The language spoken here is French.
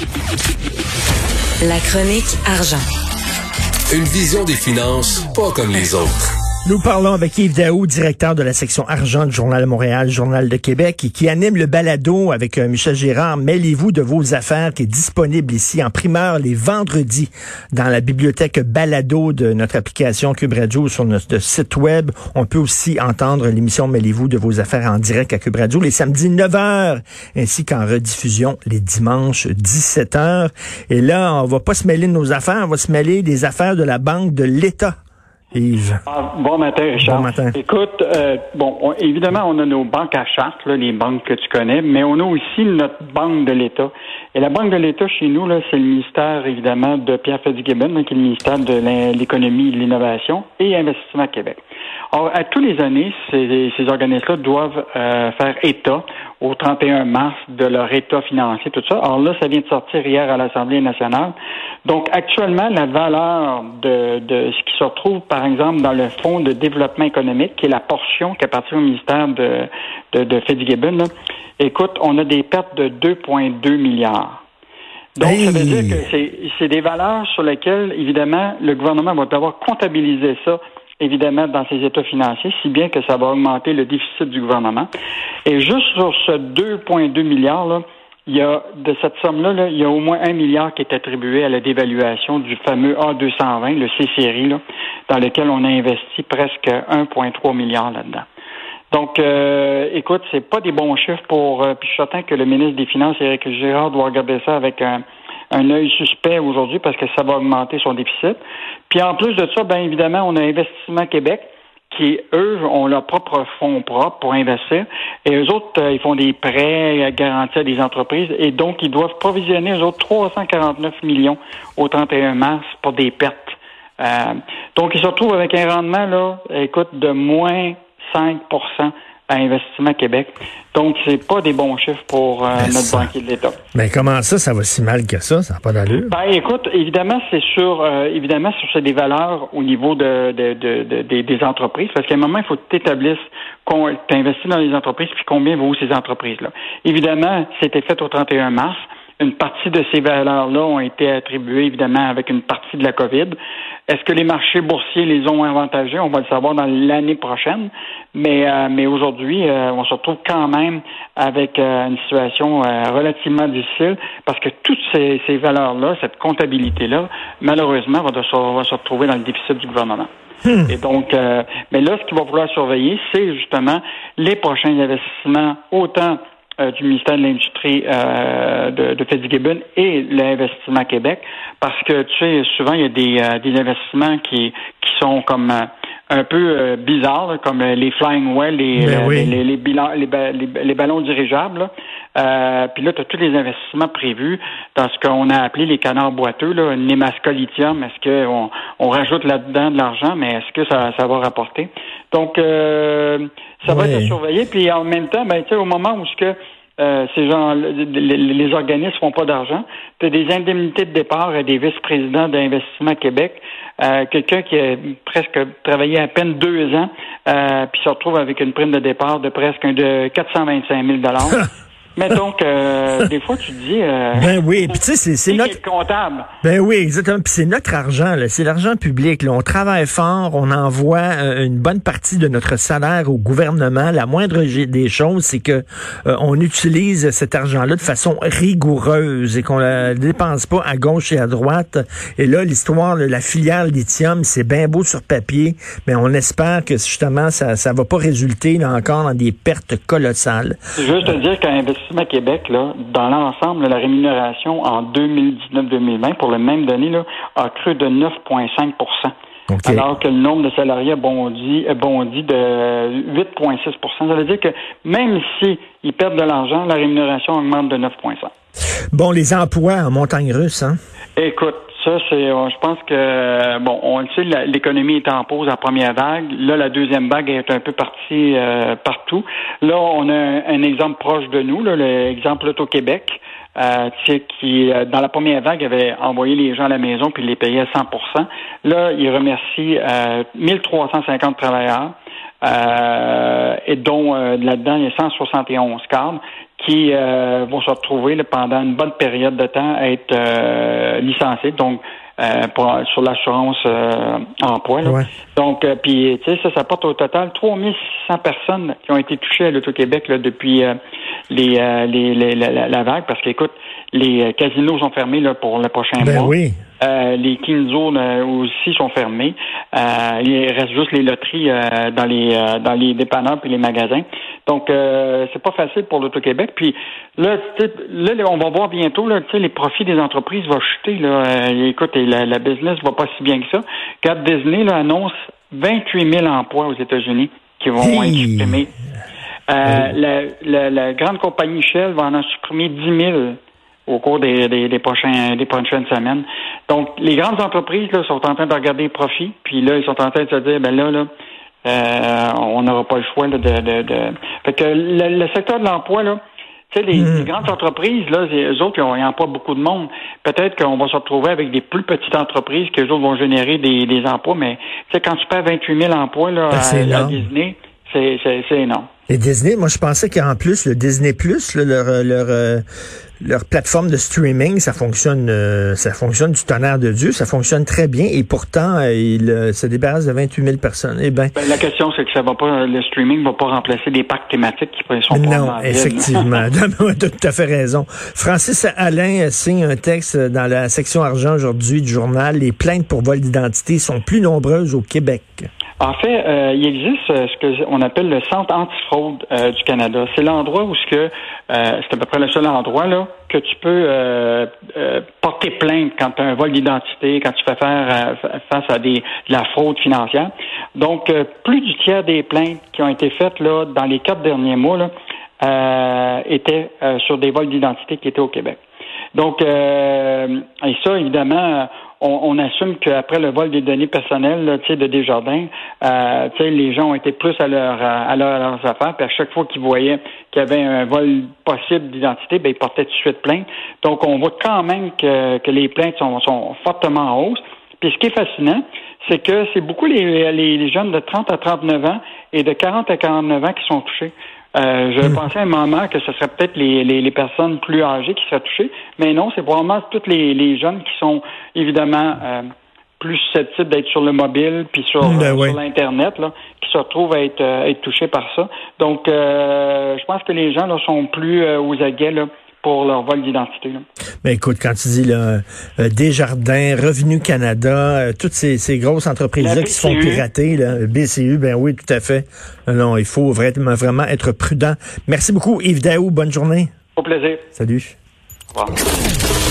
La chronique argent. Une vision des finances pas comme les autres. Nous parlons avec Yves Daou, directeur de la section argent du Journal de Montréal, Journal de Québec, et qui anime le balado avec Michel Gérard. Mêlez-vous de vos affaires, qui est disponible ici en primeur les vendredis dans la bibliothèque balado de notre application Cube Radio sur notre site web. On peut aussi entendre l'émission Mêlez-vous de vos affaires en direct à Cube Radio les samedis 9h, ainsi qu'en rediffusion les dimanches 17h. Et là, on va pas se mêler de nos affaires, on va se mêler des affaires de la Banque de l'État. Yves. Bon matin, Richard. Bon matin. Écoute, évidemment, on a nos banques à charte, là, les banques que tu connais, mais on a aussi notre Banque de l'État. Et la Banque de l'État, chez nous, là, c'est le ministère, évidemment, de Pierre Fitzgibbon, qui est le ministère de l'Économie et de l'Innovation et Investissement Québec. Alors, à tous les années, ces organismes-là doivent faire état au 31 mars de leur état financier, tout ça. Alors là, ça vient de sortir hier à l'Assemblée nationale. Donc, actuellement, la valeur de ce qui se retrouve, par exemple, dans le Fonds de développement économique, qui est la portion qui appartient au ministère de Fitzgibbon, là, écoute, on a des pertes de 2,2 milliards. Donc, ça veut dire que c'est des valeurs sur lesquelles, évidemment, le gouvernement va devoir comptabiliser ça, évidemment, dans ses états financiers, si bien que ça va augmenter le déficit du gouvernement. Et juste sur ce 2,2 milliards, là, il y a, de cette somme-là, il y a au moins 1 milliard qui est attribué à la dévaluation du fameux A220, le C-Série, là, dans lequel on a investi presque 1,3 milliard là-dedans. Donc, écoute, c'est pas des bons chiffres puis je suis certain que le ministre des Finances, Éric Girard, doit regarder ça avec un œil suspect aujourd'hui parce que ça va augmenter son déficit. Puis en plus de ça, bien évidemment, on a Investissement Québec qui, eux, ont leurs propres fonds propres pour investir. Et eux autres, ils font des prêts garantis à des entreprises. Et donc, ils doivent provisionner, eux autres, 349 millions au 31 mars pour des pertes. Donc, ils se retrouvent avec un rendement, là, écoute, de moins 5% à Investissement Québec. Donc, c'est pas des bons chiffres pour notre banquier de l'État. Mais comment ça va si mal que ça? Ça n'a pas d'allure. Ben, écoute, évidemment, c'est des valeurs au niveau des entreprises, parce qu'à un moment, il faut que tu établisses qu'on t'investis dans les entreprises, puis combien vaut ces entreprises-là. Évidemment, c'était fait au 31 mars. Une partie de ces valeurs-là ont été attribuées, évidemment, avec une partie de la COVID. Est-ce que les marchés boursiers les ont avantagés? On va le savoir dans l'année prochaine. Mais aujourd'hui, on se retrouve quand même avec une situation relativement difficile parce que toutes ces valeurs-là, cette comptabilité-là, malheureusement, va se retrouver dans le déficit du gouvernement. Et donc, mais là, ce qu'il va falloir surveiller, c'est justement les prochains investissements, autant du ministère de l'Industrie de Fitzgibbon et l'Investissement Québec, parce que tu sais, souvent il y a des investissements qui sont comme un peu bizarres, là, comme les Flying Well, les ballons dirigeables. Puis là, tu as tous les investissements prévus dans ce qu'on a appelé les canards boiteux, là, Nemaska Lithium. Est-ce qu'on rajoute là-dedans de l'argent, mais est-ce que ça va rapporter? Donc, ça va être surveillé. Puis en même temps, ben, tu sais, au moment où ces gens, les organismes font pas d'argent, tu as des indemnités de départ et des vice-présidents d'Investissement Québec, quelqu'un qui a presque travaillé à peine 2 ans, puis se retrouve avec une prime de départ de presque de 425 000 $. Mais donc, des fois, tu te dis... ben oui, puis tu sais, c'est notre... comptable. Ben oui, exactement. Puis c'est notre argent, là. C'est l'argent public, là. On travaille fort, on envoie une bonne partie de notre salaire au gouvernement. La moindre des choses, c'est que on utilise cet argent-là de façon rigoureuse et qu'on la dépense pas à gauche et à droite. Et là, l'histoire, la filière lithium, c'est bien beau sur papier, mais on espère que, justement, ça va pas résulter, là, encore dans des pertes colossales. Juste te dire qu'un Investissement Québec, là, dans l'ensemble, la rémunération en 2019-2020 pour le même donné là, a cru de 9,5 %. Okay. Alors que le nombre de salariés a bondi de 8,6 %. Ça veut dire que même si ils perdent de l'argent, la rémunération augmente de 9,5 %. Bon, les emplois en montagne russe, hein? Écoute, ça, je pense que, bon, on le sait, l'économie est en pause en première vague. Là, la deuxième vague est un peu partie partout. Là, on a un exemple proche de nous, là, l'exemple Auto-Québec, qui, dans la première vague, avait envoyé les gens à la maison puis les payait à 100 %. Là, il remercie 1350 travailleurs, et dont, là-dedans, il y a 171 cadres qui vont se retrouver là, pendant une bonne période de temps à être licenciés. Donc, sur l'assurance emploi. Là. Ouais. Donc, puis, tu sais, ça porte au total 3600 personnes qui ont été touchées à l'Auto-Québec là, depuis la vague, parce qu'écoute, les casinos sont fermés là, pour le prochain mois. Oui. Les King Zones aussi sont fermés. Il reste juste les loteries dans les dépanneurs puis les magasins. Donc, c'est pas facile pour l'Auto-Québec. Puis là, on va voir bientôt là, les profits des entreprises vont chuter. Là. Écoute, la business va pas si bien que ça. Regarde, Disney là, annonce 28 000 emplois aux États-Unis qui vont être supprimés. La grande compagnie Shell va en supprimer 10 000 au cours des prochaines semaines. Donc, les grandes entreprises là, sont en train de regarder les profits, puis là, ils sont en train de se dire, on n'aura pas le choix là, Fait que le secteur de l'emploi, là, tu sais, les grandes entreprises, là, eux autres, ils n'emploient pas beaucoup de monde. Peut-être qu'on va se retrouver avec des plus petites entreprises que eux autres vont générer des emplois, mais tu sais, quand tu perds 28 000 emplois là, à Disney, c'est énorme. Et Disney, moi je pensais qu'en plus, le Disney Plus, leur plateforme de streaming, ça fonctionne du tonnerre de Dieu, ça fonctionne très bien et pourtant, il se débarrasse de 28 000 personnes. Eh ben, la question, c'est que le streaming va pas remplacer des parcs thématiques qui sont pas non, effectivement. Tu as tout à fait raison. Francis Alain signe un texte dans la section argent aujourd'hui du journal. Les plaintes pour vol d'identité sont plus nombreuses au Québec. En fait, il existe ce qu'on appelle le Centre antifraude du Canada. C'est l'endroit où c'est à peu près le seul endroit là que tu peux porter plainte quand tu as un vol d'identité, quand tu fais faire face à de la fraude financière. Donc, plus du tiers des plaintes qui ont été faites là dans les 4 derniers mois là étaient sur des vols d'identité qui étaient au Québec. Donc, et ça, évidemment, on assume qu'après le vol des données personnelles là, de Desjardins, les gens ont été plus à leurs affaires, puis à chaque fois qu'ils voyaient qu'il y avait un vol possible d'identité, ils portaient tout de suite plainte. Donc, on voit quand même que les plaintes sont fortement en hausse. Puis ce qui est fascinant, c'est que c'est beaucoup les jeunes de 30 à 39 ans et de 40 à 49 ans qui sont touchés. Je pensais à un moment que ce serait peut-être les personnes plus âgées qui seraient touchées, mais non, c'est probablement toutes les jeunes qui sont évidemment plus susceptibles d'être sur le mobile puis sur l'Internet, là, qui se retrouvent à être touchés par ça. Donc, je pense que les gens là sont plus aux aguets là, pour leur vol d'identité. Là. Mais écoute, quand tu dis là, Desjardins, Revenu Canada, toutes ces grosses entreprises-là qui se font pirater, là, BCU, ben oui, tout à fait. Non, il faut vraiment être prudent. Merci beaucoup, Yves Daou. Bonne journée. Au plaisir. Salut. Au revoir.